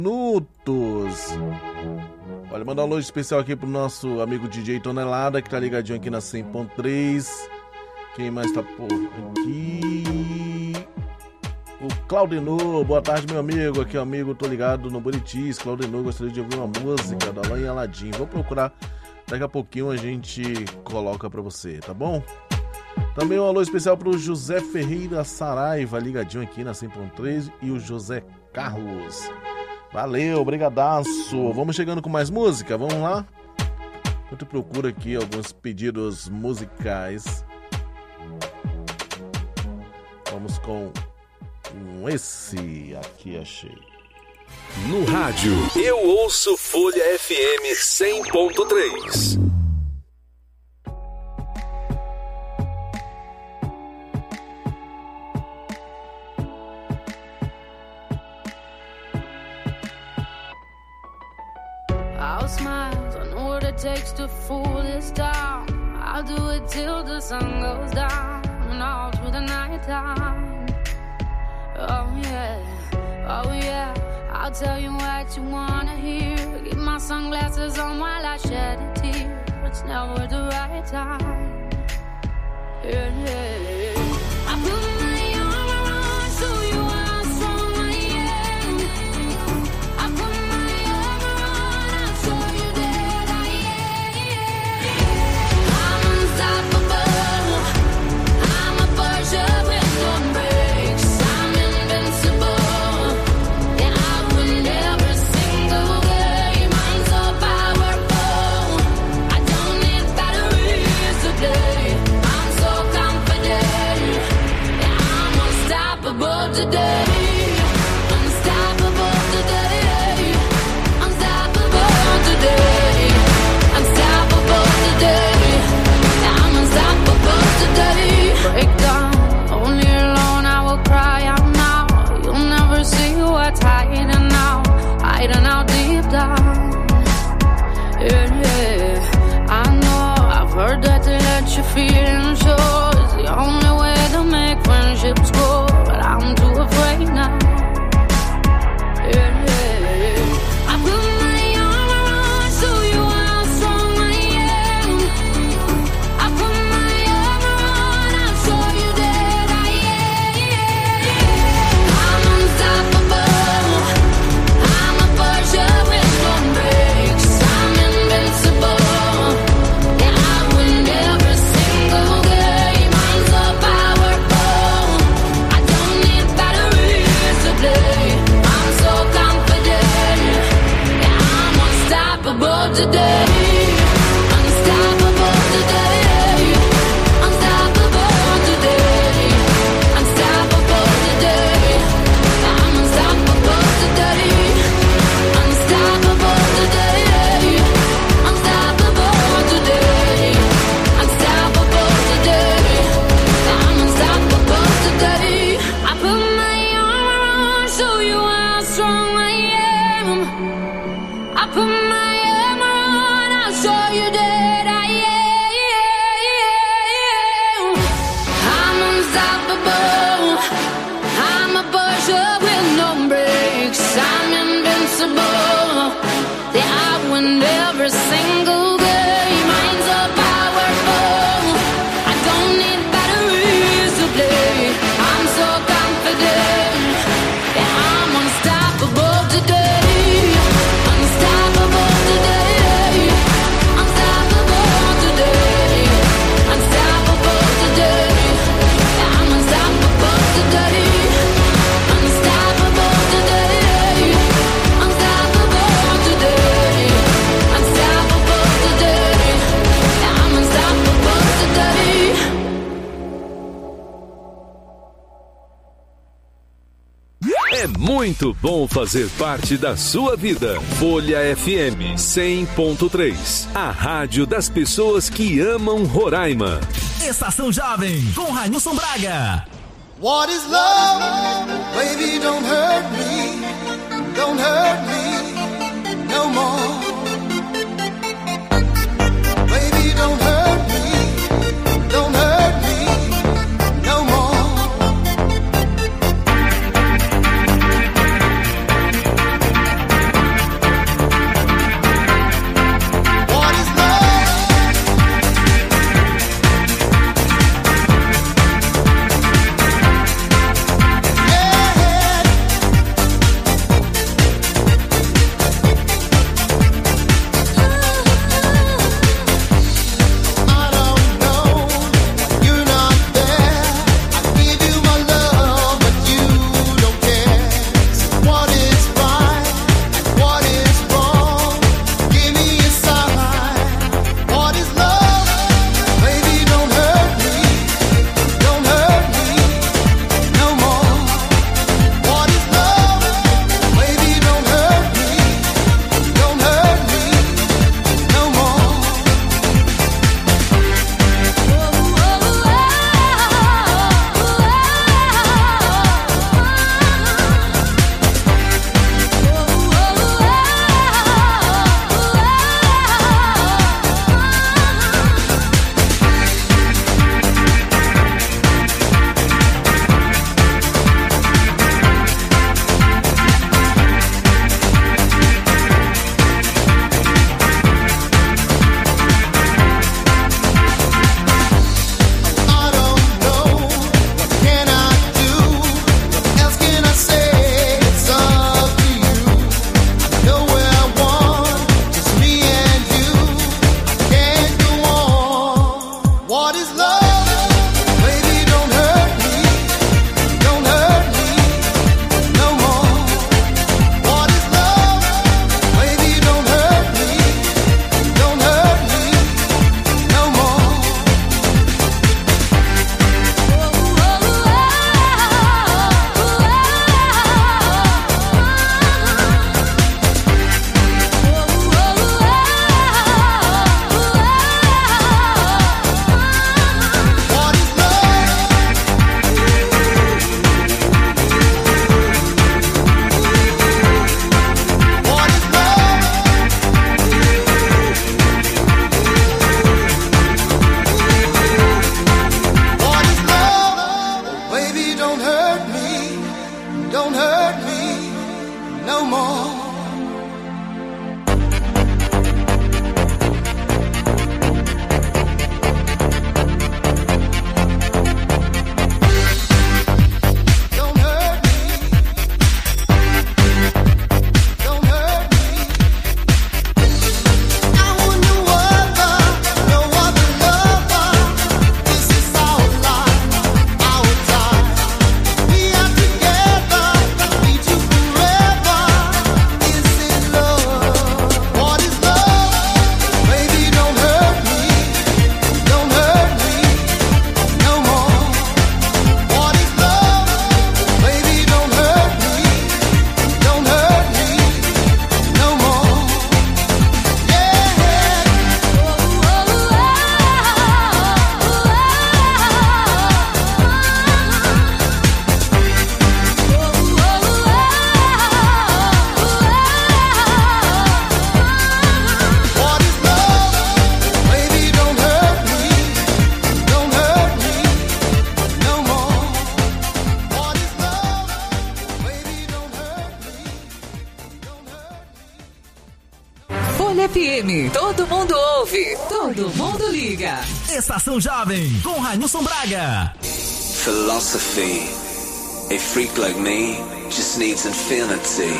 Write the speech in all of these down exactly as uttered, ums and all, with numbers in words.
minutos. Olha, mandar um alô especial aqui pro nosso amigo D J Tonelada, que tá ligadinho aqui na cem ponto três. Quem mais tá por aqui? O Claudinô, boa tarde, meu amigo. Aqui, amigo, tô ligado no Buritis. Claudinô, gostaria de ouvir uma música da Alain Aladim. Vou procurar, daqui a pouquinho a gente coloca pra você, tá bom? Também um alô especial pro José Ferreira Saraiva, ligadinho aqui na cem ponto três, e o José Carlos. Valeu, brigadaço. Vamos chegando com mais música, vamos lá? Enquanto eu procuro aqui alguns pedidos musicais. Vamos com esse aqui, achei. No rádio, eu ouço Folha F M cem ponto três. I'll smile, I know what it takes to fool this town. I'll do it till the sun goes down and all through the night time. Oh yeah, oh yeah, I'll tell you what you wanna hear. Keep my sunglasses on while I shed a tear. It's never the right time. Yeah, yeah. I put my arm around so you are strong I am. I put my arm around, I'll show you that I am. I'm unstoppable. I'm a Porsche with no brakes. I'm invincible. Yeah, I win every single game. I'm so powerful. I don't need batteries to play. I'm so confident. Yeah, I'm unstoppable today. Unstoppable today. Unstoppable today. Unstoppable today. Yeah, I'm unstoppable today. Break down, only alone I will cry out now. You'll never see what's hiding now, hiding out deep down. Yeah, yeah. I know, I've heard that to let you feel and show is the only way to make friendships grow, but I'm too afraid now. Yeah, yeah. I put my arm around so you how strong I am. I put my arm around, I'll show you that I am. I'm unstoppable. I'm a Porsche with no brakes. I'm invincible. Yeah, I win every single game. I'm so powerful. I don't need batteries to play. I'm so confident. Yeah, I'm unstoppable today. Unstoppable today. Unstoppable today. Unstoppable today. I'm unstoppable today. Unstoppable today. Unstoppable today. Unstoppable today. I'm unstoppable today. I put my arm around, show you how strong I am. I put my arm around, I'll show you that I am. I'm unstoppable. I'm a Porsche with no brakes. I'm invincible. Yeah, I win every single game. I'm so powerful. I don't need batteries to play. I'm so confident. Yeah, I'm unstoppable today. Unstoppable today. Unstoppable today. Unstoppable today. Yeah, I'm unstoppable today. Unstoppable today. Unstoppable today. Unstoppable today. Yeah, I'm unstoppable today. É muito bom fazer parte da sua vida. Folha F M cem ponto três, a rádio das pessoas que amam Roraima. Estação Jovem, com Railson Braga. What is love? Baby, don't hurt me. Don't hurt me no more. Baby, don't hurt me. Don't hurt me no more. Folha F M. Todo mundo ouve, todo mundo liga. Estação Jovem, com Railson Braga. Philosophy. A freak like me just needs infinity.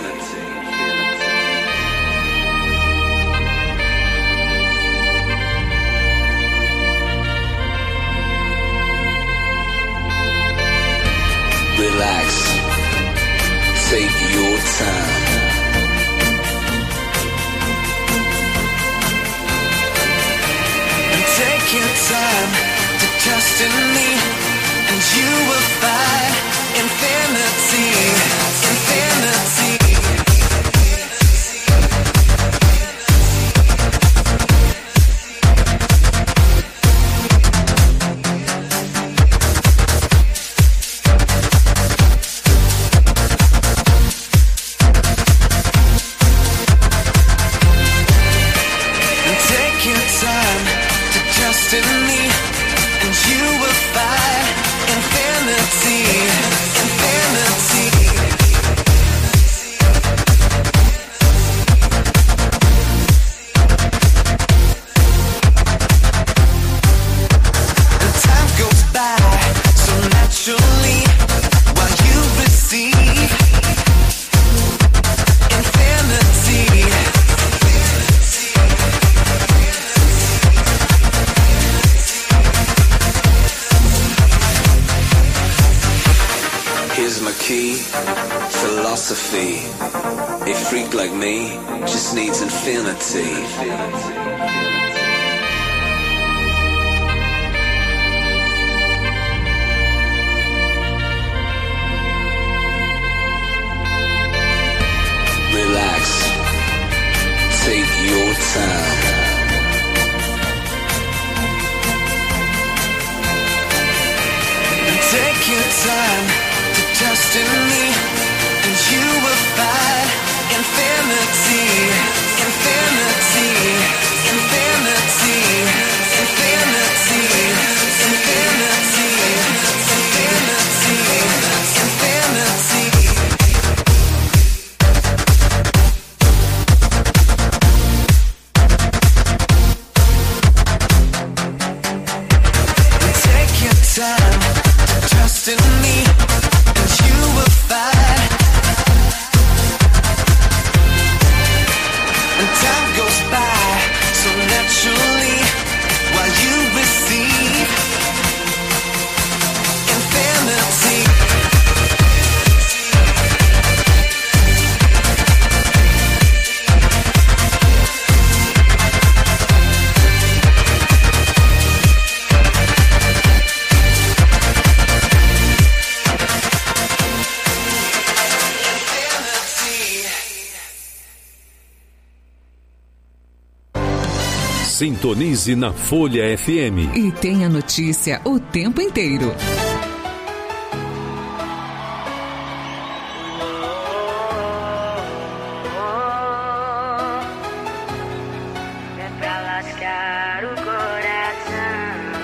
Relax. Take your time. And take your time to trust in me, and you will find infinity, infinity. Philosophy. A freak like me just needs infinity. Relax. Take your time. Take your time to trust in me, and you will find infinity, infinity, infinity, infinity, infinity, infinity, infinity. Take your time to trust in me, and you will find. And time goes by so naturally while you receive infinity. Sintonize na Folha F M. E tenha notícia o tempo inteiro. É pra lascar o coração.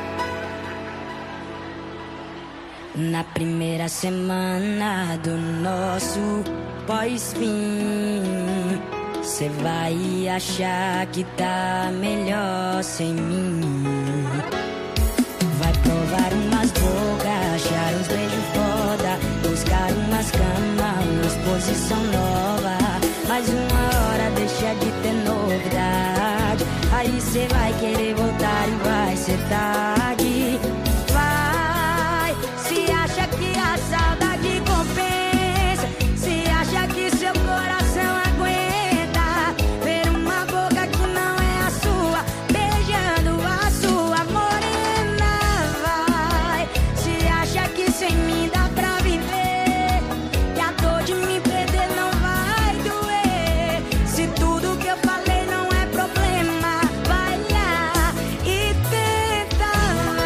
Na primeira semana do nosso pós-fim, cê vai achar que tá melhor sem mim. Vai provar umas bocas, achar uns beijos foda, buscar umas camas, umas posição nova. Mas uma hora deixa de ter novidade, aí cê vai querer voltar e vai ser tarde. Vai, se acha que a saudade compensa, se acha que seu coração aguenta ver uma boca que não é a sua, beijando a sua morena. Vai, se acha que sem mim dá pra viver, que a dor de me perder não vai doer. Se tudo que eu falei não é problema, vai lá e tenta.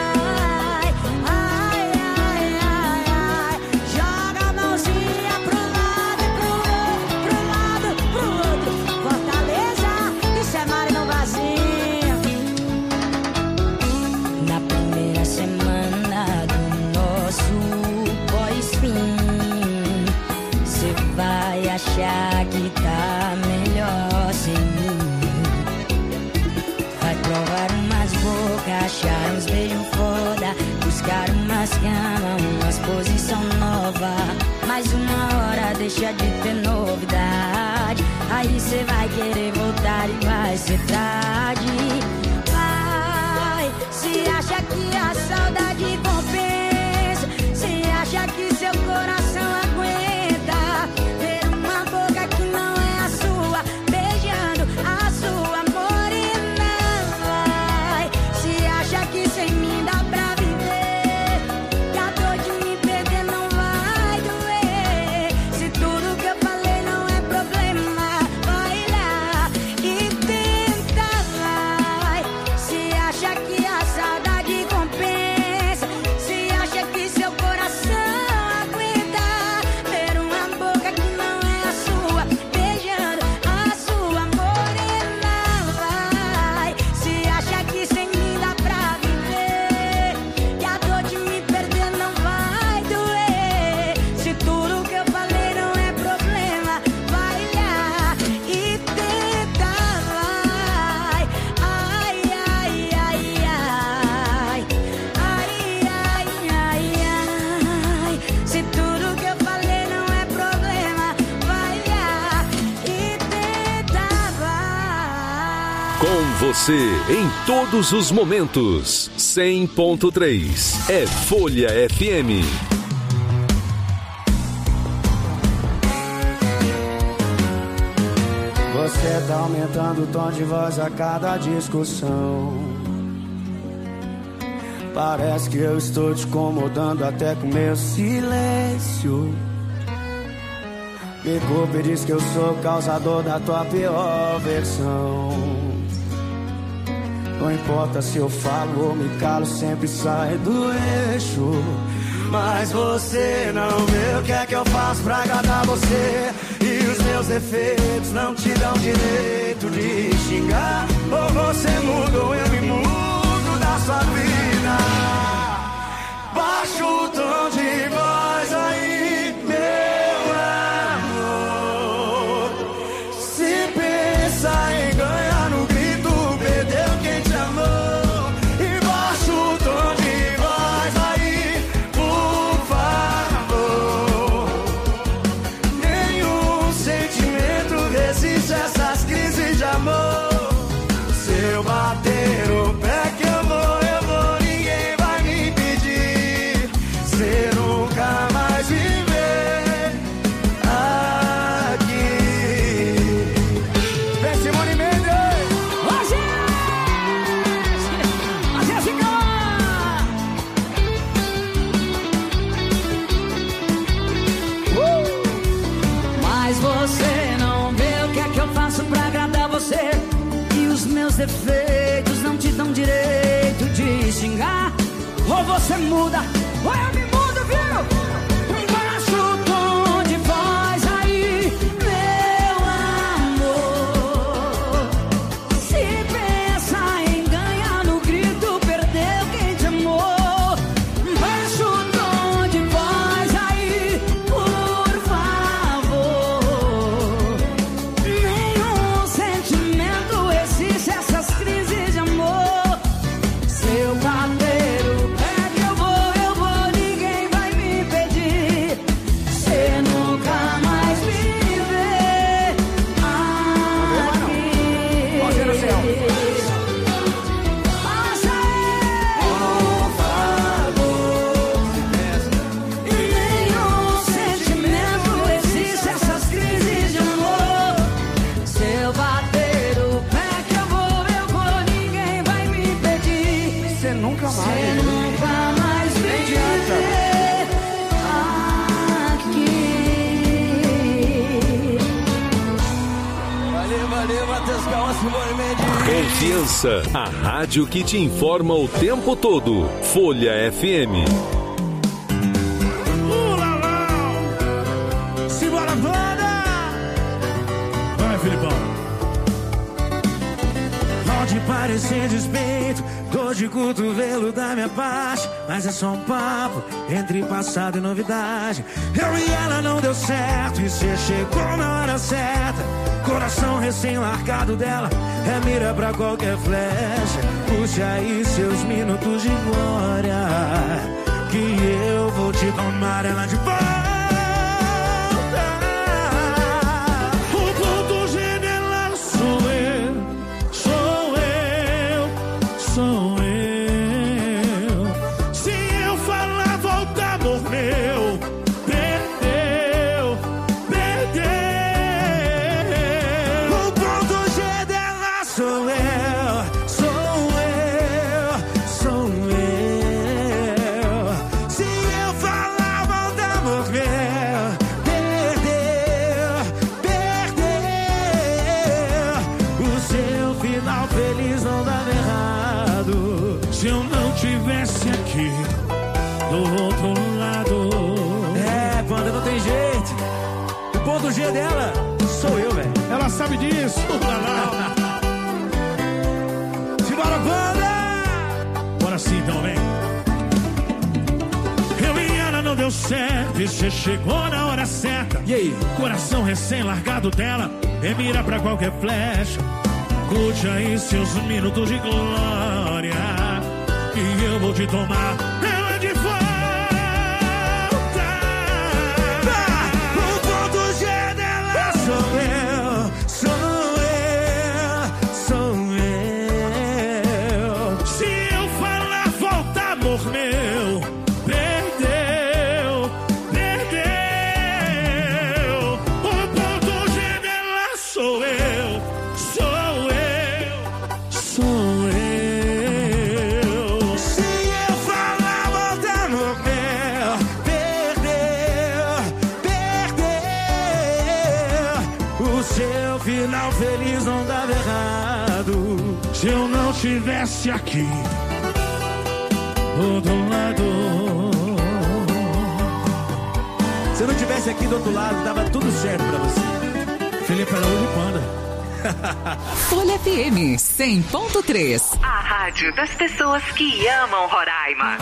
Aí cê vai querer voltar e vai ser tarde. Vai, se acha que a saudade compensa, se acha que seu coração aguenta ter uma boca que não é a sua, beijando a sua morena. Vai, se acha que sem mim dá pra viver, que a dor de me perder não vai doer. Se tudo que eu falei não é problema, vai lá e tenta, vai. Se acha que a saudade compensa, se acha que seu coração aguenta ter uma boca que não é a sua, beijando a sua morena. Vai, se acha que sem mim dá pra viver, que a dor de me perder não vai doer. Se tudo que eu falei não é problema, vai lá e tenta, vai. Ai, ai, ai, ai. Ai, ai, ai, ai. Se tudo que eu falei não é problema, vai lá e tenta, vai. Com você em todos os momentos. cem ponto três é Folha F M. Você tá aumentando o tom de voz a cada discussão. Parece que eu estou te incomodando até com meu silêncio. Me culpa e diz que eu sou o causador da tua pior versão. Não importa se eu falo ou me calo, sempre sai do eixo. Mas você não vê o que é que eu faço pra agradar você. E os meus defeitos não te dão direito de xingar. Ou você muda ou eu me mudo da sua vida. Baixa o tom de voz aí, meu amor. Se pensa em ganhar no grito, perdeu quem te amou. E baixa o tom de voz aí, por favor. Nenhum sentimento resiste a essas crises de amor. Se eu bater o pé que eu vou, eu vou, ninguém vai me impedir. Você nunca mais me vê aqui. Vem Simone Mendes! Ô, gente! A Jéssica! Uh! Mas você não vê o que é que eu faço pra agradar você. E os meus defeitos não te dão direito de xingar. Ou você muda, ou eu me mudo, viu? Baixa o tom de voz aí, meu amor. Se pensa em ganhar no grito, perdeu quem te amou. Baixa o tom de voz aí, por favor. Nenhum sentimento existe essas crises de amor. Se eu bater o pé que eu vou, eu vou, ninguém vai me impedir. Você nunca mais me vê aqui. Você no céu. Passa aí, por favor. Nenhum sentimento existe essas crises de amor. Se eu bater o pé que eu vou, eu vou, ninguém vai me impedir. Você nunca Você mais. nunca mais me adianta. vê aqui. Valeu, valeu, Matheus Calma, Simone Mendes. Confiança, a rádio que te informa o tempo todo. Folha F M. Pula lá! Simbora, banda! Vai, Filipão. Pode parecer despeito, dor de cotovelo da minha parte, mas é só um papo entre passado e novidade. Eu e ela não deu certo e cê chegou na hora certa. Coração recém-largado dela é mira pra qualquer flecha. Puxe aí seus minutos de glória, que eu vou te tomar ela de volta. O ponto G sabe disso. Simbora, banda! Bora sim, então, vem. Eu e ela não deu certo e você chegou na hora certa. E aí? Coração recém-largado dela, e mira pra qualquer flecha. Curte aí seus minutos de glória, que eu vou te tomar ela de volta. O ponto G dela sou eu, sou eu, sou eu. Se eu falar volta, amor meu, perdeu, perdeu. O ponto G dela sou eu, sou eu, sou eu. Se eu falar volta, amor meu, perdeu, perdeu. O seu final feliz não dava errado se eu não estivesse aqui do outro lado. Se eu não estivesse aqui do outro lado, dava tudo certo pra você. Felipe Araújo e Panda. Folha F M cem ponto três. A rádio das pessoas que amam Roraima.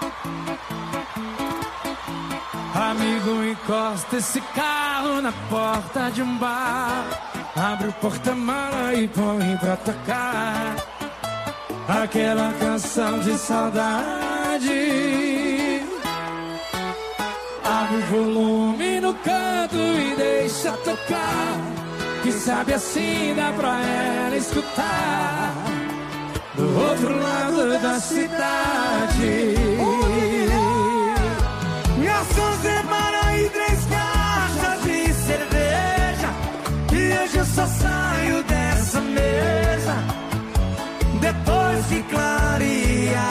Amigo, encosta esse carro na porta de um bar. Abre o porta-mala e põe pra tocar aquela canção de saudade. Abre o volume no canto e deixa tocar, que sabe assim dá pra ela escutar do outro lado da cidade. Garçom, separa aí três caixas de cerveja, e hoje eu só saio dessa mesa depois que clarear.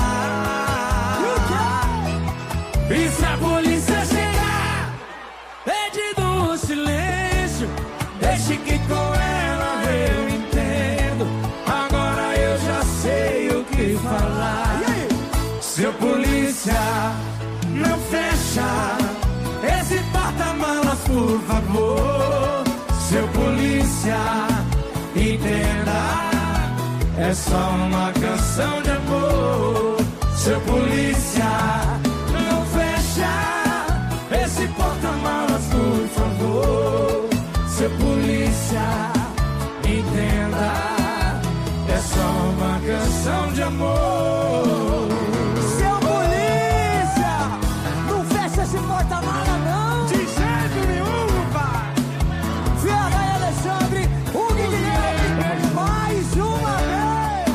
E se a polícia chegar pedindo um silêncio, deixe que com ela eu entendo. Agora eu já sei o que falar. Seu polícia, não fecha esse porta-malas, por favor. Seu polícia, entenda, é só uma canção de amor. Seu polícia, não fecha esse porta-malas, por favor. Seu polícia, entenda, é só uma canção de amor. Seu polícia, não fecha esse porta-mala não. De jeito nenhum, pai. V H e Alexandre, o Guilherme, mais uma vez.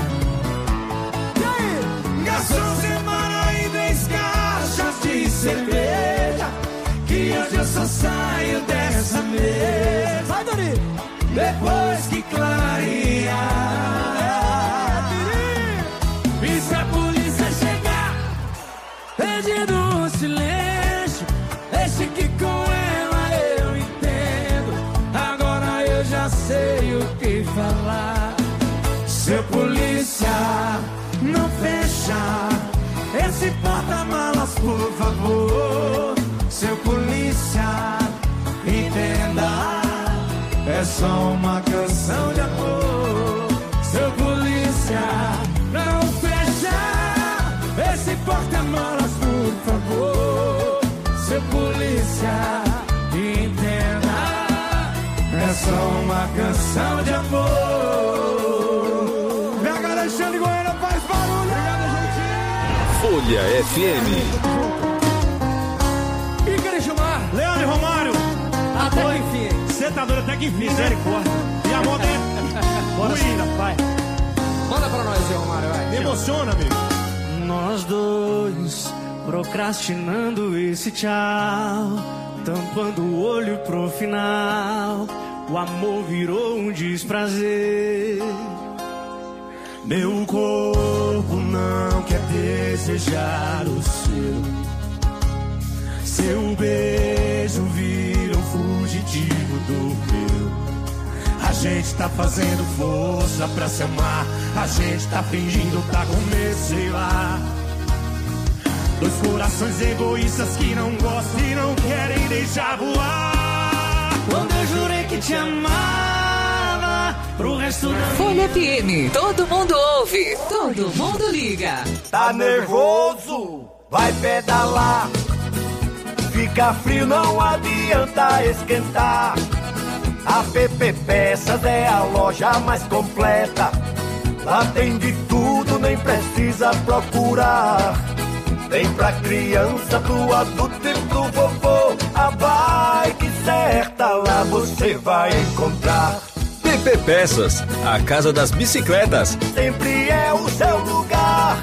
E aí? Garçom, semana aí três caixas de cerveja, que hoje eu só saio dessa mesa. Vai, Dori! Depois que clarear. E se a polícia chegar pedindo um silêncio, deixe que com ela eu entendo. Agora eu já sei o que falar. Seu polícia, não fecha esse porta-malas, por favor. Seu polícia, entenda, é só uma canção de amor. Seu polícia, não fecha esse porta-malas, por favor. Seu polícia, entenda, é só uma canção de amor. Pega Alexandre Goiânia, faz barulho. Folha F M. Leandro e Romário, até que enfim. Você tá doido até que enfim, misericórdia. E a moda é... Bora sim, pai. Manda pra nós, Zé Romário, vai. Me emociona, amigo. Nós dois procrastinando esse tchau, tampando o olho pro final. O amor virou um desprazer. Meu corpo não quer desejar o seu. Seu beijo vira um fugitivo do meu. A gente tá fazendo força pra se amar. A gente tá fingindo tá com medo, sei lá. Dois corações egoístas que não gostam e não querem deixar voar. Quando eu jurei que te amava, resto da Folha F M, todo mundo ouve, todo mundo liga. Tá nervoso? Vai pedalar. Fica frio, não adianta esquentar. A P P Peças é a loja mais completa. Lá tem de tudo, nem precisa procurar. Tem pra criança, pro adulto e pro vovô. A bike certa lá você vai encontrar. P P Peças, a casa das bicicletas. Sempre é o seu lugar.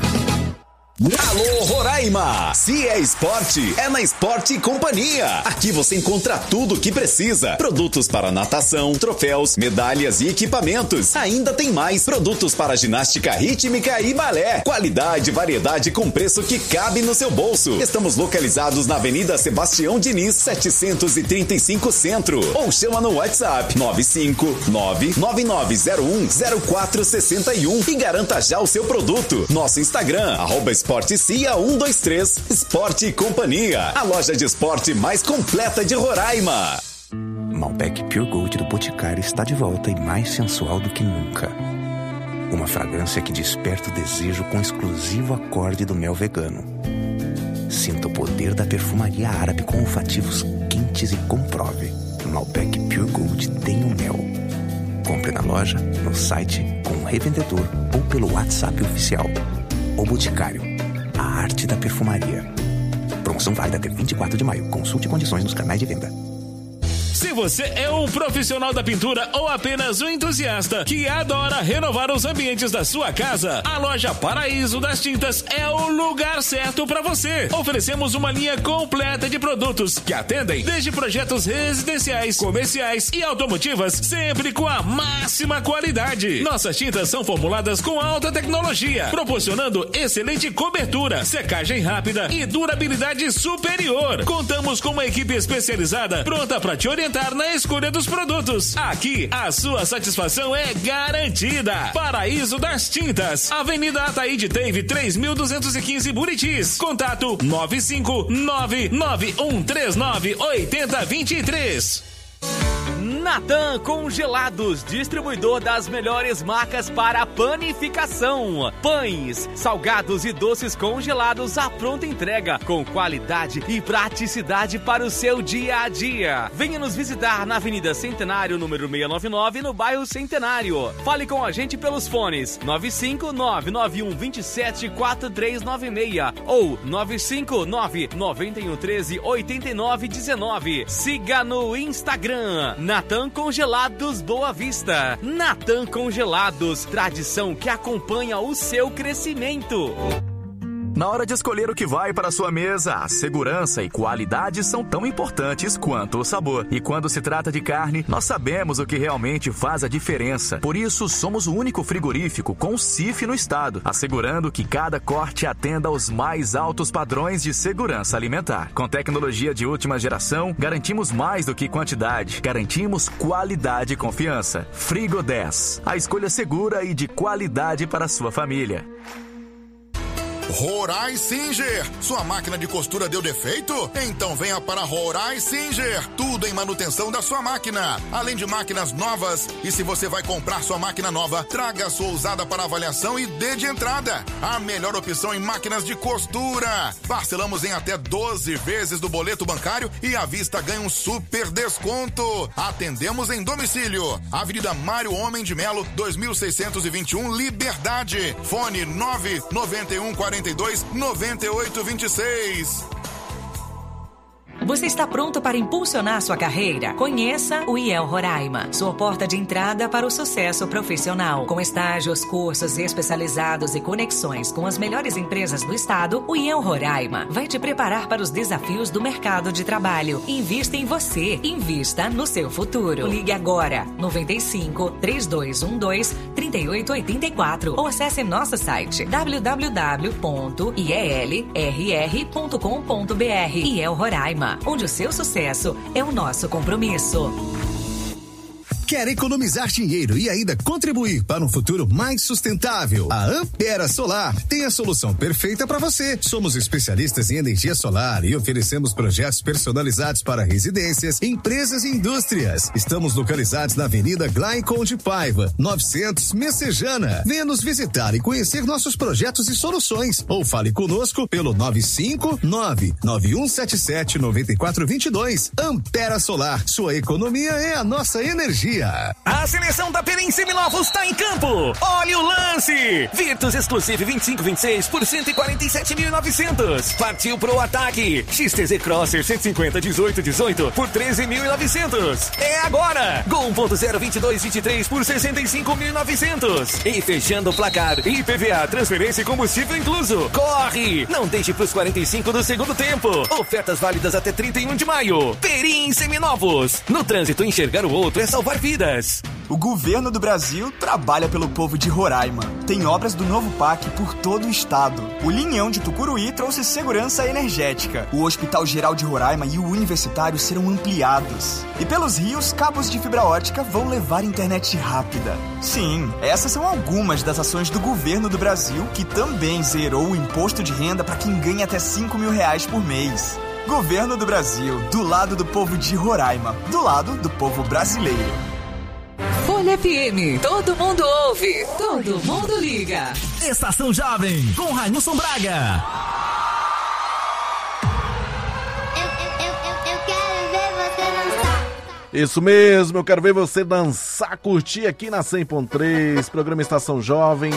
Alô Roraima, se é esporte, é na Esporte Companhia. Aqui você encontra tudo o que precisa. Produtos para natação, troféus, medalhas e equipamentos. Ainda tem mais produtos para ginástica rítmica e balé. Qualidade e variedade com preço que cabe no seu bolso. Estamos localizados na Avenida Sebastião Diniz, setecentos e trinta e cinco Centro. Ou chama no WhatsApp nove cinco nove nove nove zero um zero quatro seis um e garanta já o seu produto. Nosso Instagram, arroba Esporte Cia um dois três, Esporte e Companhia, a loja de esporte mais completa de Roraima. Malbec Pure Gold do Boticário está de volta e mais sensual do que nunca. Uma fragrância que desperta o desejo com o exclusivo acorde do mel vegano. Sinta o poder da perfumaria árabe com olfativos quentes e comprove. Malbec Pure Gold tem o mel. Compre na loja, no site, com o revendedor ou pelo WhatsApp oficial. O Boticário, a arte da perfumaria. Promoção válida até vinte e quatro de maio. Consulte condições nos canais de venda. Se você é um profissional da pintura ou apenas um entusiasta que adora renovar os ambientes da sua casa, a loja Paraíso das Tintas é o lugar certo para você. Oferecemos uma linha completa de produtos que atendem desde projetos residenciais, comerciais e automotivas, sempre com a máxima qualidade. Nossas tintas são formuladas com alta tecnologia, proporcionando excelente cobertura, secagem rápida e durabilidade superior. Contamos com uma equipe especializada pronta para te orientar na escolha dos produtos. Aqui, a sua satisfação é garantida. Paraíso das Tintas, Avenida Ataíde Teve, três mil duzentos e quinze, Buritis. Contato nove cinco nove nove um três nove oito zero dois três. Natan Congelados, distribuidor das melhores marcas para panificação. Pães, salgados e doces congelados à pronta entrega, com qualidade e praticidade para o seu dia a dia. Venha nos visitar na Avenida Centenário, número seiscentos e noventa e nove, no bairro Centenário. Fale com a gente pelos fones nove cinco nove nove um dois sete quatro três nove seis ou nove cinco nove nove um um três oito nove um nove. Siga no Instagram, Natan Congelados Boa Vista. Natan Congelados, tradição que acompanha o seu crescimento. Na hora de escolher o que vai para a sua mesa, a segurança e qualidade são tão importantes quanto o sabor. E quando se trata de carne, nós sabemos o que realmente faz a diferença. Por isso, somos o único frigorífico com C I F no estado, assegurando que cada corte atenda aos mais altos padrões de segurança alimentar. Com tecnologia de última geração, garantimos mais do que quantidade. Garantimos qualidade e confiança. Frigo dez, a escolha segura e de qualidade para a sua família. Rorai Singer, sua máquina de costura deu defeito? Então venha para Rorai Singer, tudo em manutenção da sua máquina, além de máquinas novas. E se você vai comprar sua máquina nova, traga a sua usada para avaliação e dê de entrada. A melhor opção em máquinas de costura. Parcelamos em até doze vezes do boleto bancário e à vista ganha um super desconto. Atendemos em domicílio. Avenida Mário Homem de Melo, dois mil seiscentos e vinte e um, Liberdade. Fone nove nove um quarenta e dois noventa e oito vinte e seis. Você está pronto para impulsionar sua carreira? Conheça o I E L Roraima, sua porta de entrada para o sucesso profissional. Com estágios, cursos especializados e conexões com as melhores empresas do estado, o I E L Roraima vai te preparar para os desafios do mercado de trabalho. Invista em você, invista no seu futuro. Ligue agora, nove cinco, três dois um dois, três oito oito quatro ou acesse nosso site w w w ponto i e l r r ponto com ponto b r. I E L Roraima, onde o seu sucesso é o nosso compromisso. Quer economizar dinheiro e ainda contribuir para um futuro mais sustentável? A Ampera Solar tem a solução perfeita para você. Somos especialistas em energia solar e oferecemos projetos personalizados para residências, empresas e indústrias. Estamos localizados na Avenida Glaicon de Paiva, novecentos Messejana. Venha nos visitar e conhecer nossos projetos e soluções. Ou fale conosco pelo nove cinco nove, nove um sete sete, nove quatro dois dois. Ampera Solar, sua economia é a nossa energia. A seleção da Perim Seminovos está em campo. Olha o lance. Virtus Exclusive vinte e cinco vinte e seis por cento e quarenta e sete mil e novecentos. Partiu pro ataque. X T Z Crosser cento e cinquenta dezoito dezoito por treze mil e novecentos. É agora. Gol um ponto zero vinte e dois vinte e três por sessenta e cinco mil e novecentos. E fechando o placar, I P V A, transferência e combustível incluso. Corre. Não deixe pros quarenta e cinco do segundo tempo. Ofertas válidas até trinta e um de maio. Perim Seminovos. No trânsito, enxergar o outro é salvar vidas. O governo do Brasil trabalha pelo povo de Roraima. Tem obras do novo P A C por todo o estado. O Linhão de Tucuruí trouxe segurança energética. O Hospital Geral de Roraima e o Universitário serão ampliados. E pelos rios, cabos de fibra ótica vão levar internet rápida. Sim, essas são algumas das ações do governo do Brasil, que também zerou o imposto de renda para quem ganha até cinco mil reais por mês. Governo do Brasil, do lado do povo de Roraima, do lado do povo brasileiro. Folha F M, todo mundo ouve, todo mundo liga. Estação Jovem, com Railson Braga. Eu, eu, eu, eu quero ver você dançar. Isso mesmo, eu quero ver você dançar, curtir aqui na cem ponto três, programa Estação Jovem.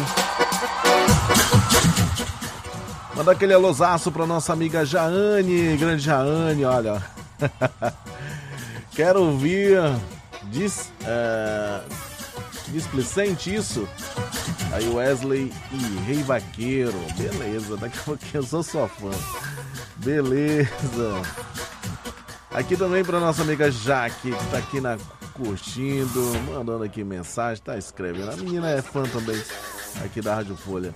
Manda aquele alôzaço pra nossa amiga Jaane, grande Jaane, olha. Quero ouvir... Diz, uh, displicente isso. Aí Wesley e Rei Vaqueiro. Beleza, daqui a pouquinho eu sou sua fã. Beleza. Aqui também pra nossa amiga Jaque, que tá aqui na curtindo, mandando aqui mensagem, tá escrevendo. A menina é fã também aqui da Rádio Folha.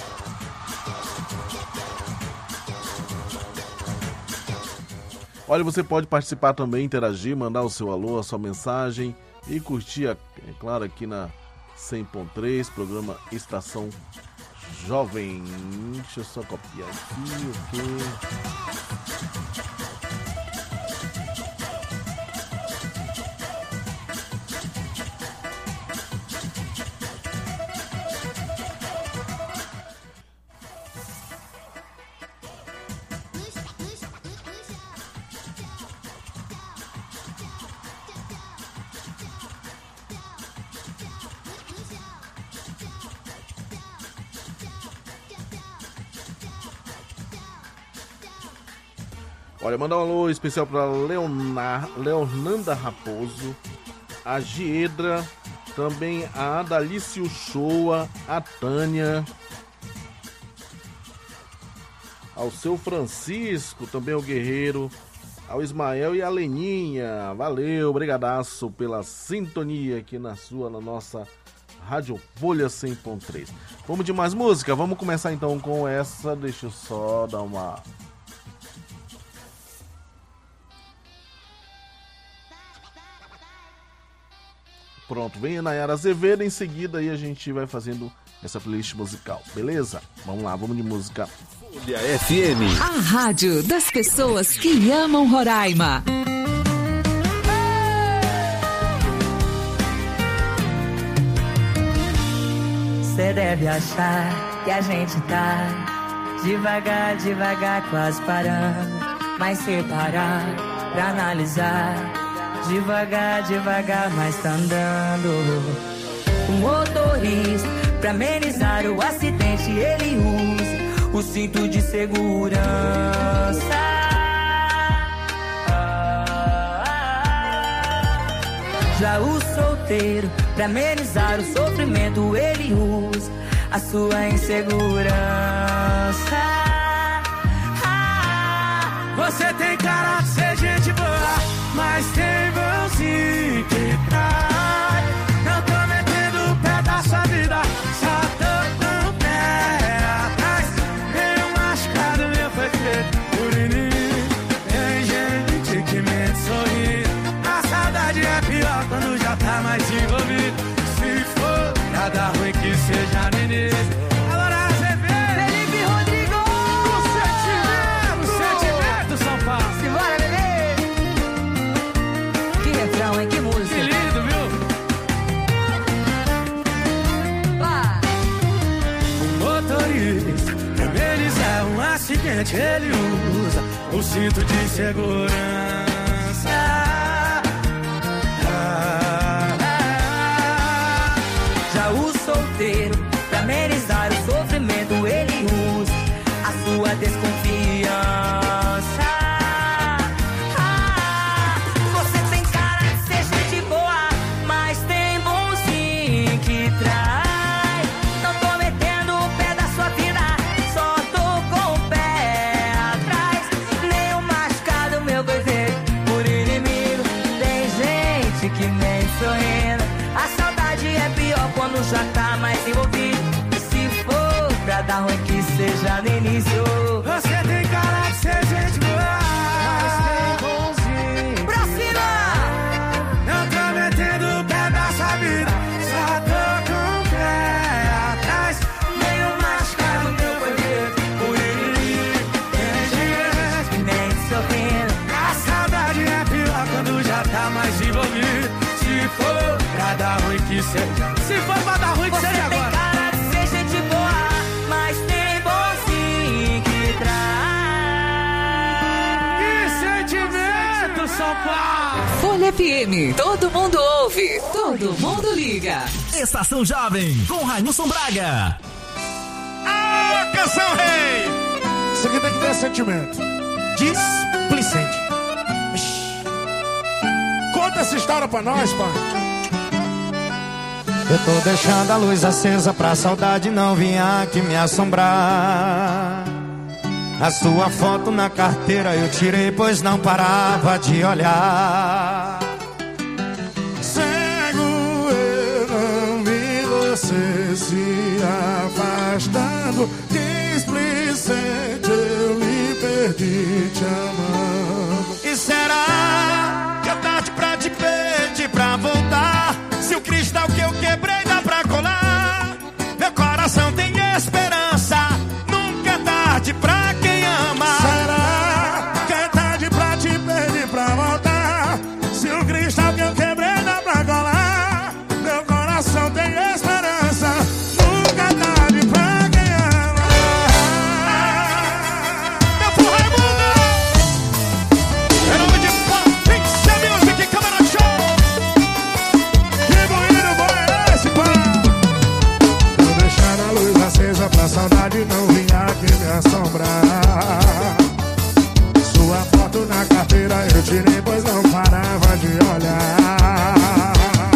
Olha, você pode participar também, interagir, mandar o seu alô, a sua mensagem e curtir, é claro, aqui na cem ponto três, programa Estação Jovem. Deixa eu só copiar aqui, ok. Olha, mandar um alô especial para Leonar, Leonanda Raposo, a Giedra, também a Adalice Uchoa, a Tânia, ao seu Francisco, também o Guerreiro, ao Ismael e a Leninha. Valeu, brigadaço pela sintonia aqui na sua, na nossa Rádio Folha cem ponto três. Vamos de mais música? Vamos começar então com essa, deixa eu só dar uma... Pronto, vem a Nayara Azevedo, em seguida aí a gente vai fazendo essa playlist musical, beleza? Vamos lá, vamos de música. Folha F M. A rádio das pessoas que amam Roraima. Cê deve achar que a gente tá devagar, devagar, quase parando. Mas se parar pra analisar, devagar, devagar, mas tá andando. O motorista, pra amenizar o acidente, ele usa o cinto de segurança. Já o solteiro, pra amenizar o sofrimento, ele usa a sua insegurança. Você tem cara de ser gente boa, mas tem mãozinho que trai. Não tô metendo o pé da sua vida, só tô com o pé atrás. Meio machucado, meu foi feito por inimigo. Tem gente que mente sorrir. A saudade é pior quando já tá mais de pra dar ruim que seja no início. Agora você vê Felipe Rodrigo! o sentimento, o sentimento, São Paulo. Simbora, bebê! Que refrão, hein? Que música! Que lindo, viu? Vá! O motorista, amenizar um acidente, ele usa o cinto de segurança. Já o solteiro, pra amenizar o sofrimento, ele usa a sua desconfiança. Ah, você tem cara de ser gente boa, mas tem bonzinho que traz. Não tô metendo o pé da sua vida, só tô com o pé atrás. Nem o machucado, meu coiseiro, por inimigo. Tem gente que nem sorrindo. A saudade é pior quando já tá mais envolvido. E se for pra dar ruim que seja no início. Você tem cara de ser gente boa, mas tem bonzinho. Pra cima! Não tô metendo o pé da sua vida, só tô com o pé atrás. Nem o machucado, meu coiseiro, por inimigo. Tem gente que nem sorrindo. A saudade é pior quando já tá mais envolvido. Se for pra dar ruim que seja, se for pra dar ruim que Você seja tem agora. cara de ser gente boa, mas tem bonzinho que traz. Que sentimento, São Paulo! Folha F M, todo mundo ouve, todo mundo liga. Estação Jovem, com Railson Braga. Ah, canção rei! Isso aqui tem que ter sentimento. Displicente. Conta essa história pra nós, pai. Eu tô deixando a luz acesa pra saudade não vir aqui me assombrar. A sua foto na carteira eu tirei, pois não parava de olhar. Cego, eu não vi você se afastando. Displicente, eu me perdi te amando. E será que é tarde pra te pedir pra voltar? Se o cristal que eu quebrei dá pra colar, meu coração tem esperança. Nunca é tarde pra quem ama. Será que é tarde pra te pedir pra voltar? Se o cristal que eu quebrei dá pra colar, meu coração tem esperança. Nunca é tarde pra quem ama. Meu porra é mundo! Em nome de Pix Music, Câmara Show! Que bonito bom é esse, pai? Tô deixando a luz acesa pra saudade não vir aqui me assombrar. Sua foto na carteira eu tirei, pois não parava de olhar.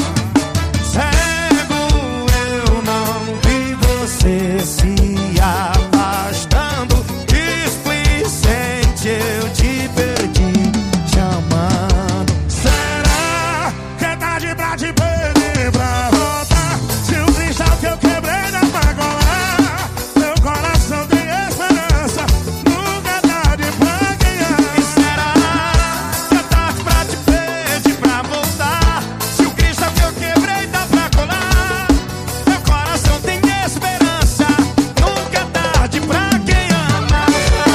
Cego, eu não vi você se afastando. Displicente, eu te perdi te amando. Será que é tarde pra te pedir pra voltar? Se o cristal que eu quebrei dá pra colar, meu coração tem esperança. Nunca é tarde pra quem ama. E será que é tarde pra te pedir pra voltar? Se o cristal que eu quebrei dá pra colar, meu coração tem esperança. Nunca é tarde pra quem ama.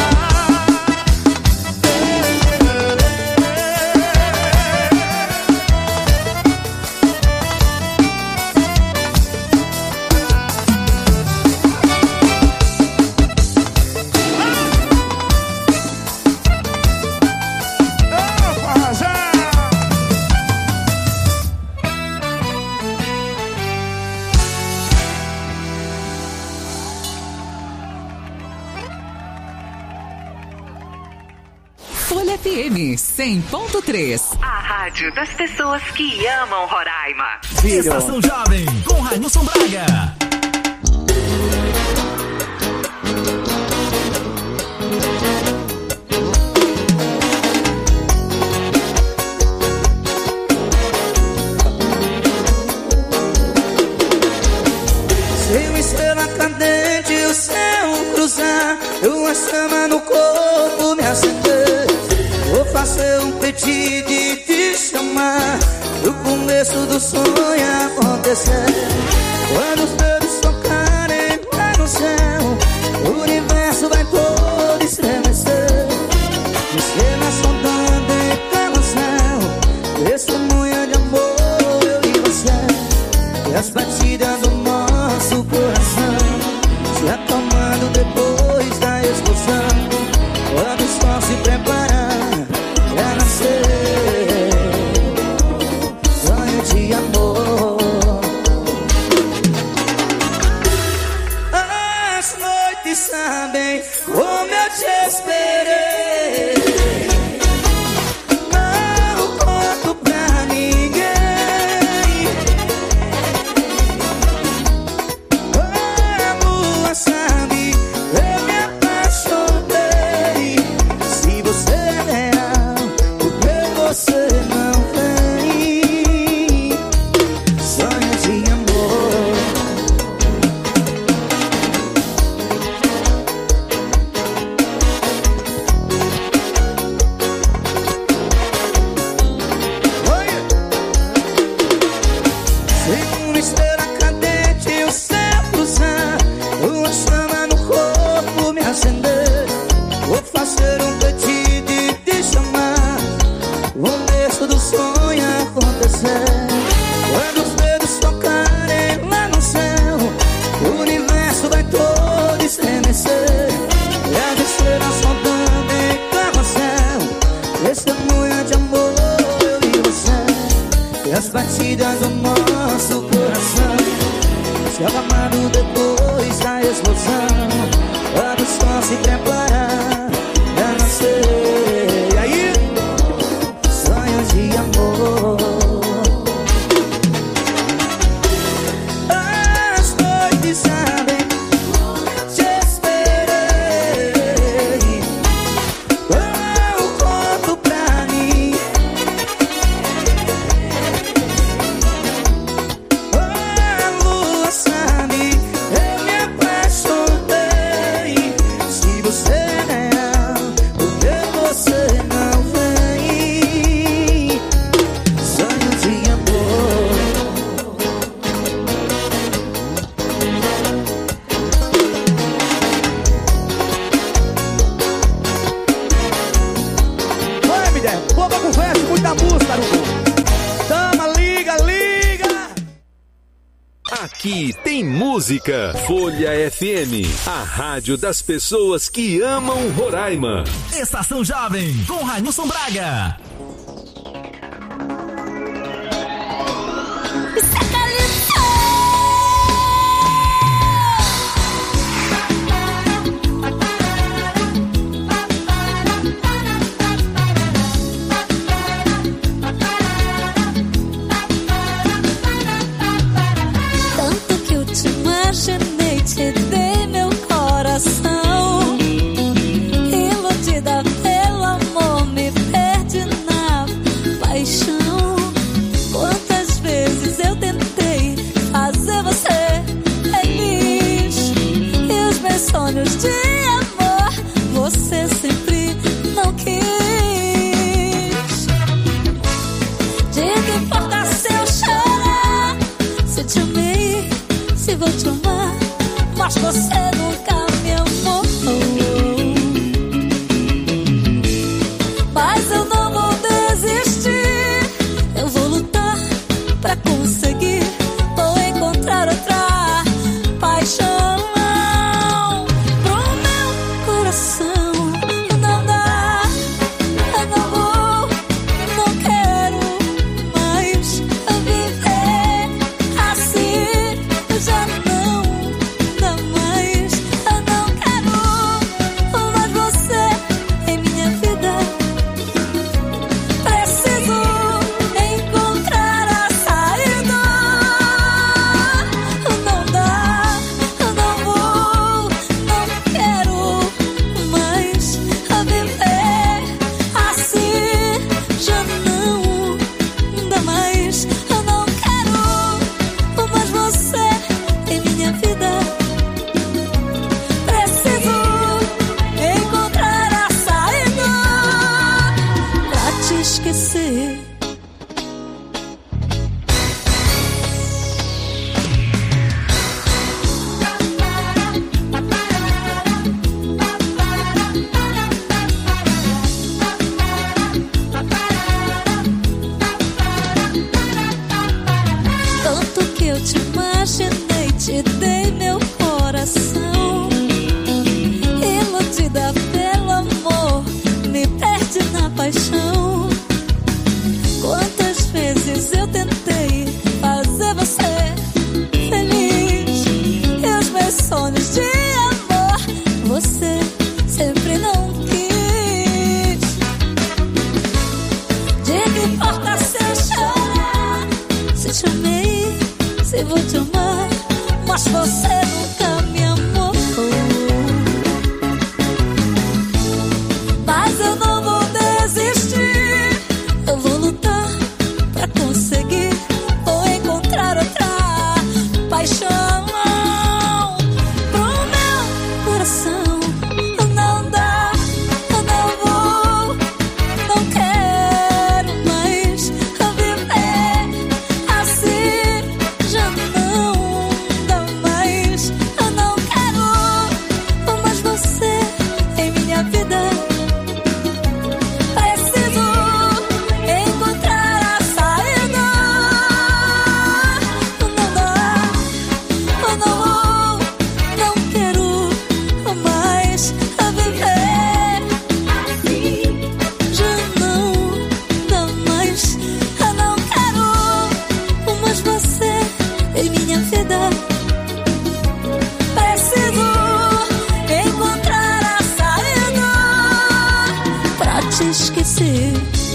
Folha F M cem ponto três. A rádio das pessoas que amam Roraima. Estação Jovem, com Railson Braga. Seu estrela cadente, o céu cruzar, uma chama no corpo me acender. Vou fazer um pedido e te chamar, no começo do sonho acontecer. Quando as batidas do nosso coração se acalmando depois da explosão, quando o sol se prepara pra nascer. Sonho de amor. As noites sabem como eu te esperei. Não conto pra ninguém. A lua sabe, eu me apaixonei. Se você é real, por que você não vem? Sonho de amor. Sem uma estrela cadente, o céu cruzar, uma chama no corpo me acender. Vou fazer um pedido e te chamar, o começo do sonho acontecer. Quando os dedos tocarem lá no céu, o universo vai todo estremecer. E as estrelas rodando em carrossel, testemunha de amor, eu e você. E as batidas do nosso coração se acalmando depois da explosão, quando o sol se prepara pra nascer. E aí, sonhos de amor. As noites sabem, te esperei. Eu conto pra mim. A lua sabe, eu me apaixonei. Se você é real, por que você não vem? Sonho de amor. Oi, me der, pouca conversa, muita música, Arubu. Tama, liga, liga. Aqui tem música. Folha F M, a rádio das pessoas que amam Roraima. Estação Jovem, com Railson Braga. Tanto que eu te imaginei, te dei meu coração. Iludida pelo amor, me perdi na paixão. Quantas vezes eu tentei fazer você feliz, e os meus sonhos de amor você sempre não quis. De que importa se eu chorar, se te amei, se vou te amar, mas você nunca me amou. Mas eu não vou desistir, eu vou lutar pra conseguir, vou encontrar outra paixão. Pro meu coração não dá, eu não vou, não quero mais viver assim. Já não dá mais, eu Devo te amar, mas você nunca me amou. Mas eu não vou desistir, eu vou lutar pra conseguir. Vou encontrar outra paixão pro meu coração. Não dá, eu não vou, não quero mais viver assim. Já não dá mais, eu não quero mais você em minha vida. Preciso encontrar a saída. Não dá, eu não vou, não quero mais viver assim. Já não dá mais, eu não quero mais você em minha vida. Preciso encontrar a saída pra te esquecer.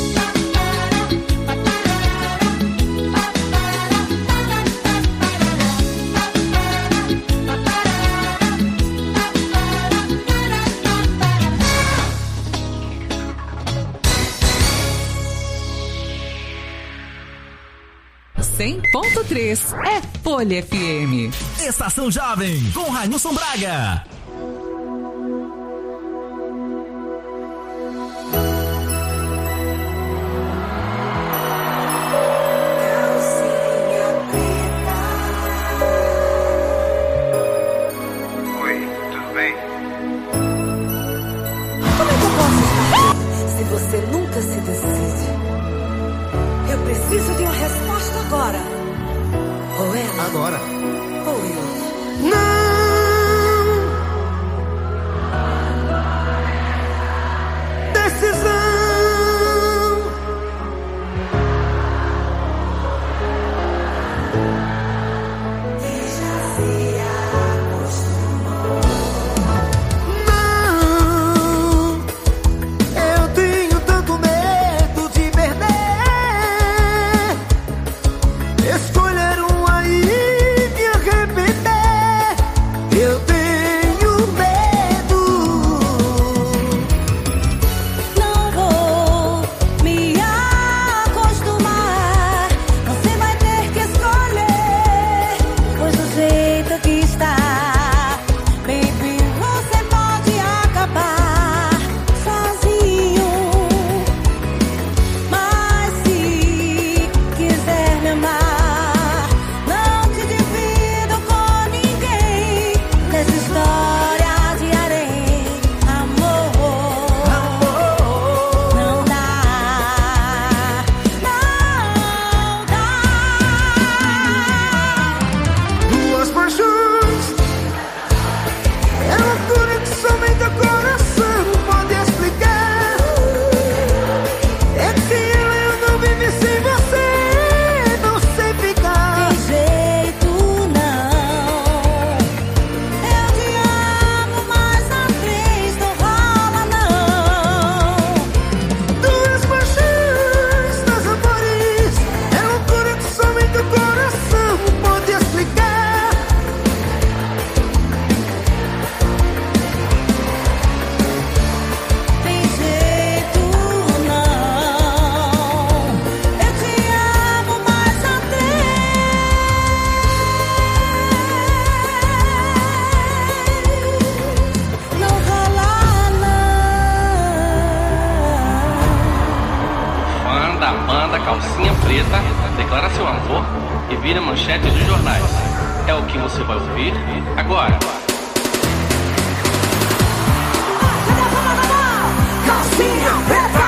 cem ponto três é Folha F M. Estação Jovem, com Railson Braga. Oi, tudo bem? Como é que eu posso estar se você nunca se decide? Eu preciso de uma resposta agora. Ou ela. Agora. Ou eu. Não! Decisão! E já se acostumou. Não! Eu tenho tanto medo de perder. Escolher um aí me arrepender. Eu tenho medo. Não vou me acostumar. Você vai ter que escolher. Pois do jeito que está, baby, você pode acabar sozinho. Mas se quiser me amar, não te divido com ninguém nessa história de harém. Amor, não dá, não dá. Duas paixões é loucura que somente o coração pode explicar. É que eu não vivi sem você, não sei ficar. Tem jeito não. Eu te amo, mas a três não rola não. Duas paixões, dois amores é loucura que somente o coração pode explicar. Tem jeito não. Eu te amo, mas a três não rola não. Fã da banda Calcinha Preta declara seu amor e vira manchete dos jornais. É o que você vai ouvir agora. Calcinha preta.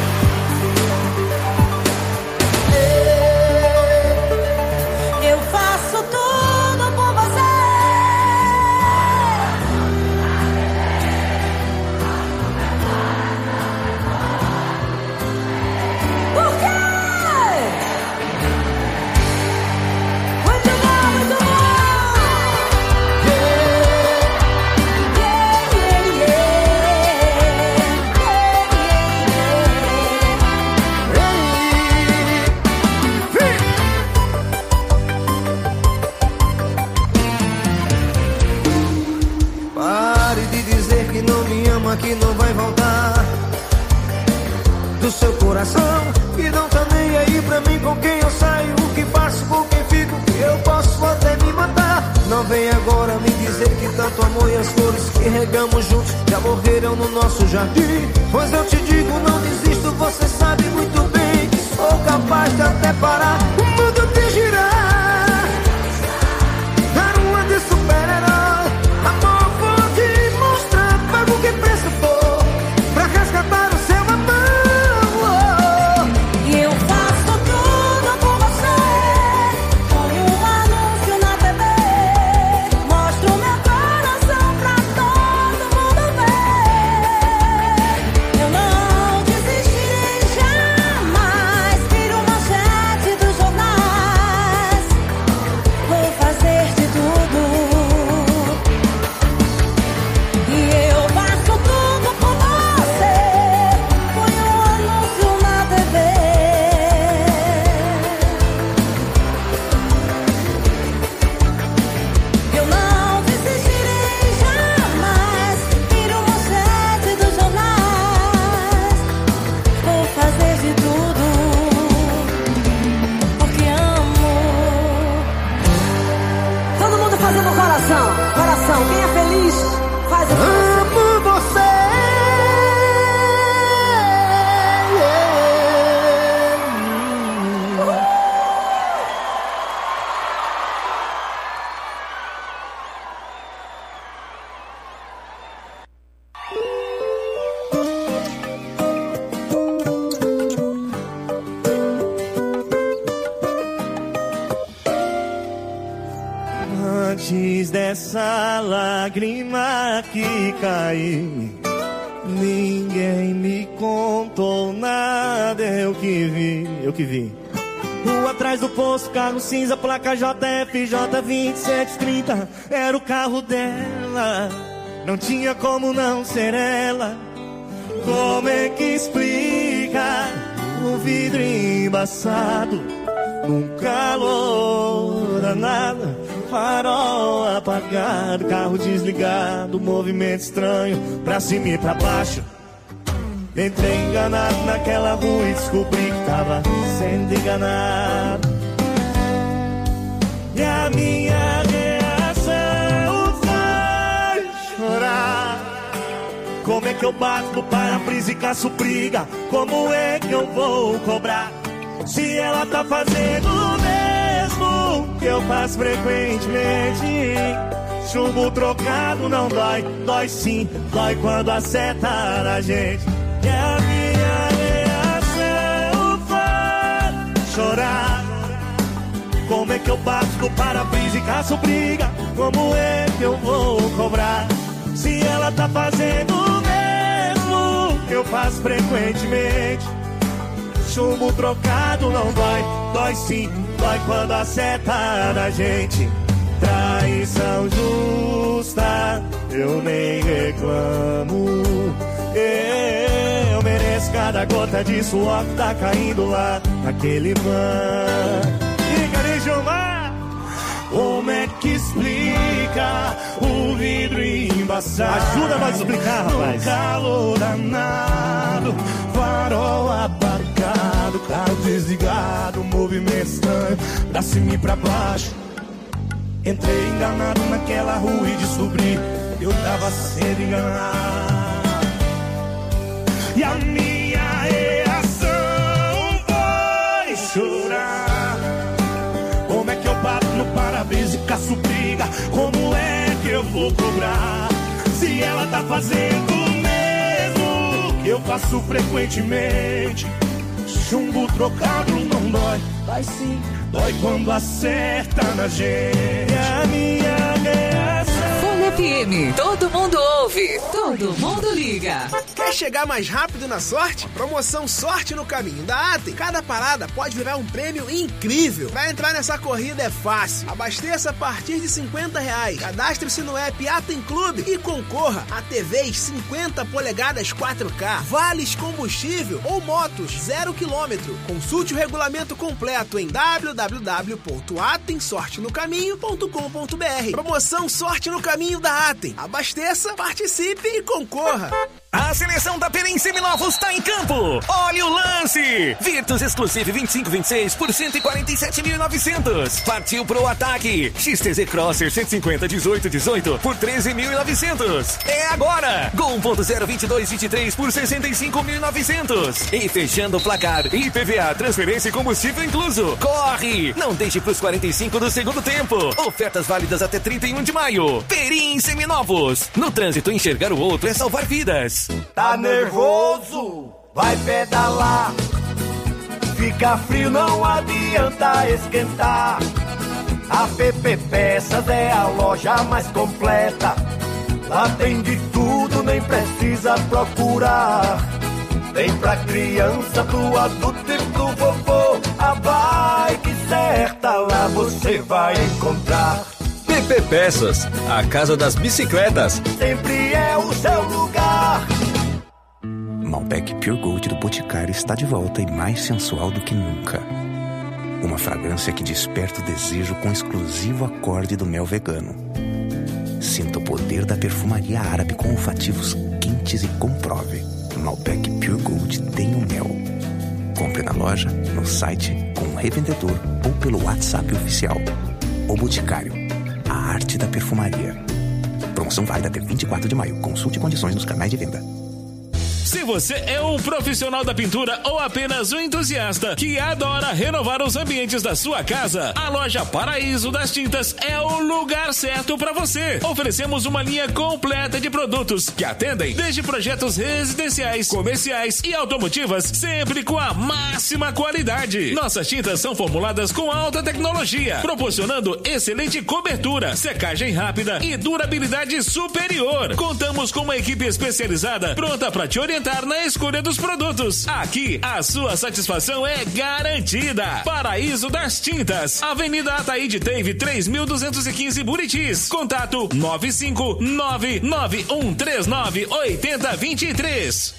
Eu faço tudo por você. Por quê? Muito bom, muito bom. Yeah, yeah, yeah, yeah. que não vai voltar do seu coração. E não tá nem aí pra mim com quem eu saio, o que faço, com quem fico, que eu posso até me matar. Não vem agora me dizer que tanto amor e as flores que regamos juntos já morreram no nosso jardim. Pois eu te digo, não desisto, você sabe muito bem que sou capaz de até parar o mundo de girar. Dar uma de super-herói, amor, vou te mostrar, pago o que preço for pra resgatar o seu amor. E eu faço tudo por você, ponho um anúncio na T V, mostro meu coração pra todo mundo ver. Eu não desistirei jamais, viro manchete dos jornais, vou fazer de tudo. E eu faço tudo por você, ponho um anúncio na T V. Eu não desistirei jamais, viro manchete dos jornais, vou fazer de tudo, porque amo. Todo mundo fazendo coração, coração, quem é feliz faz o coração. Amo você. Antes dessa lágrima que caiu, ninguém me contou nada. Eu que vi, eu que vi. Rua atrás do posto, carro cinza, placa J F J vinte e sete trinta. Era o carro dela, não tinha como não ser ela. Como é que explica o vidro embaçado, num calor danado, farol apagado, carro desligado, movimento estranho, pra cima e pra baixo. Entrei enganado naquela rua e descobri que tava sendo enganado. E a minha reação foi chorar. Como é que eu bato no para-brisa e caço briga? Como é que eu vou cobrar se ela tá fazendo o mesmo que eu faço frequentemente? Chumbo trocado não dói, dói sim, dói quando acerta na gente. E a minha reação foi chorar. Como é que eu bato no para-brisa e caço briga? Como é que eu vou cobrar se ela tá fazendo o mesmo que eu faço frequentemente? Chumbo trocado não dói, dói sim, dói quando acerta na gente. Traição justa, eu nem reclamo. Eu mereço cada gota de suor que tá caindo lá naquele van. E cadê Gilmar? Como é que explica o vidro embaçado? Ajuda nós a explicar, rapaz. No calor danado, farol apagado, carro desligado, movimento estranho, pra cima e pra baixo. Entrei enganado naquela rua e descobri que eu tava sendo enganado. E a minha reação foi chorar. Como é que eu bato no para-brisa e caço briga? Como é que eu vou cobrar se ela tá fazendo o mesmo que eu faço frequentemente? Chumbo trocado não dói, dói sim, dói quando acerta na gente. A minha reação. Folha F M, todo mundo ouve, todo mundo liga. Quer chegar mais rápido na sorte? Promoção Sorte no Caminho da Atem. Cada parada pode virar um prêmio incrível. Pra entrar nessa corrida é fácil. Abasteça a partir de cinquenta reais. Cadastre-se no app Atem Clube e concorra a T Vs cinquenta polegadas quatro K, vales combustível ou motos zero quilômetro. Consulte o regulamento completo em w w w ponto atem sorte no caminho ponto com ponto b r. Promoção Sorte no Caminho da Atem. Abasteça, participe e concorra. A seleção da Perim Seminovos está em campo. Olha o lance. Virtus Exclusive vinte e cinco vinte e seis por cento e quarenta e sete mil e novecentos. Partiu pro ataque. X T Z Crosser cento e cinquenta dezoito dezoito por treze mil e novecentos. É agora. Gol um ponto zero vinte e dois vinte e três por sessenta e cinco mil e novecentos. E fechando o placar, I P V A, transferência e combustível incluso. Corre. Não deixe pros quarenta e cinco do segundo tempo. Ofertas válidas até trinta e um de maio. Perim Seminovos. No trânsito, enxergar o outro é salvar vidas. Tá nervoso? Vai pedalar. Fica frio, não adianta esquentar. A P P Peças é a loja mais completa. Lá tem de tudo, nem precisa procurar. Tem pra criança, pro adulto e pro vovô. A bike certa lá você vai encontrar. P P Peças, a casa das bicicletas. Sempre é o seu lugar. Malbec Pure Gold do Boticário está de volta e mais sensual do que nunca. Uma fragrância que desperta o desejo com o exclusivo acorde do mel vegano. Sinta o poder da perfumaria árabe com olfativos quentes e comprove. Malbec Pure Gold tem o mel. Compre na loja, no site, com um revendedor ou pelo WhatsApp oficial. O Boticário, a arte da perfumaria. Promoção válida até vinte e quatro de maio. Consulte condições nos canais de venda. Se você é um profissional da pintura ou apenas um entusiasta que adora renovar os ambientes da sua casa, a loja Paraíso das Tintas é o lugar certo para você. Oferecemos uma linha completa de produtos que atendem desde projetos residenciais, comerciais e automotivas, sempre com a máxima qualidade. Nossas tintas são formuladas com alta tecnologia, proporcionando excelente cobertura, secagem rápida e durabilidade superior. Contamos com uma equipe especializada pronta para te orientar na escolha dos produtos. Aqui, a sua satisfação é garantida. Paraíso das Tintas, Avenida Ataíde Teve, três mil duzentos e quinze, Buritis. Contato nove cinco nove nove um três nove oito zero dois três.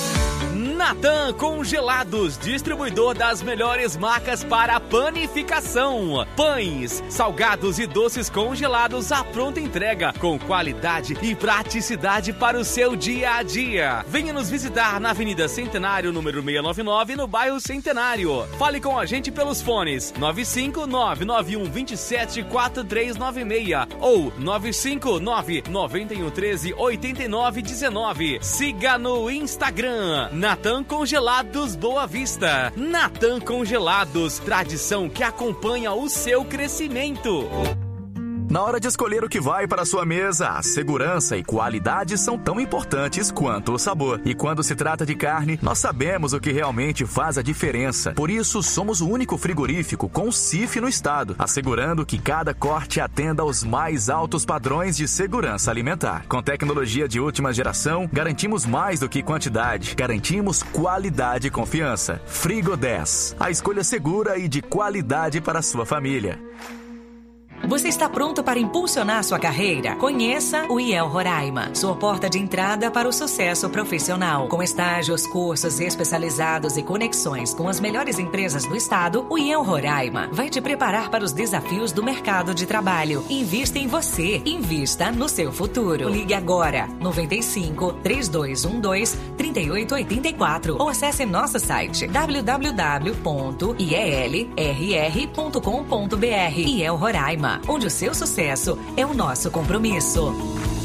Natan Congelados, distribuidor das melhores marcas para panificação. Pães, salgados e doces congelados à pronta entrega, com qualidade e praticidade para o seu dia a dia. Venha nos visitar na Avenida Centenário, número seiscentos e noventa e nove, no bairro Centenário. Fale com a gente pelos fones nove cinco nove nove um dois sete quatro três nove seis ou nove cinco nove nove um um três oito nove um nove. Siga no Instagram, Natan Congelados Boa Vista. Natan Congelados, tradição que acompanha o seu crescimento. Na hora de escolher o que vai para a sua mesa, a segurança e qualidade são tão importantes quanto o sabor. E quando se trata de carne, nós sabemos o que realmente faz a diferença. Por isso, somos o único frigorífico com C I F no estado, assegurando que cada corte atenda aos mais altos padrões de segurança alimentar. Com tecnologia de última geração, garantimos mais do que quantidade. Garantimos qualidade e confiança. Frigo dez, a escolha segura e de qualidade para a sua família. Você está pronto para impulsionar sua carreira? Conheça o I E L Roraima, sua porta de entrada para o sucesso profissional. Com estágios, cursos especializados e conexões com as melhores empresas do estado, o I E L Roraima vai te preparar para os desafios do mercado de trabalho. Invista em você, invista no seu futuro. Ligue agora, nove cinco, três dois um dois, três oito oito quatro ou acesse nosso site w w w ponto i e l r r ponto com ponto b r. I E L Roraima, onde o seu sucesso é o nosso compromisso.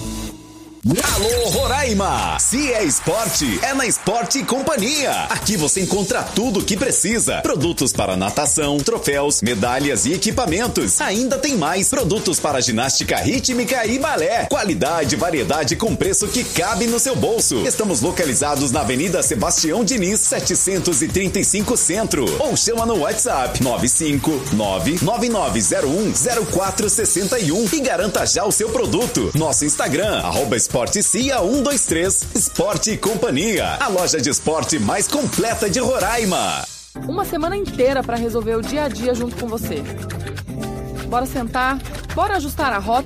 Alô Roraima! Se é esporte, é na Esporte Companhia. Aqui você encontra tudo o que precisa. Produtos para natação, troféus, medalhas e equipamentos. Ainda tem mais produtos para ginástica rítmica e balé. Qualidade e variedade com preço que cabe no seu bolso. Estamos localizados na Avenida Sebastião Diniz, setecentos e trinta e cinco Centro. Ou chama no WhatsApp nove cinco nove nove nove zero um zero quatro seis um e garanta já o seu produto. Nosso Instagram, arroba Esporte Cia um dois três, Esporte Companhia, a loja de esporte mais completa de Roraima. Uma semana inteira para resolver o dia a dia junto com você. Bora sentar, bora ajustar a rota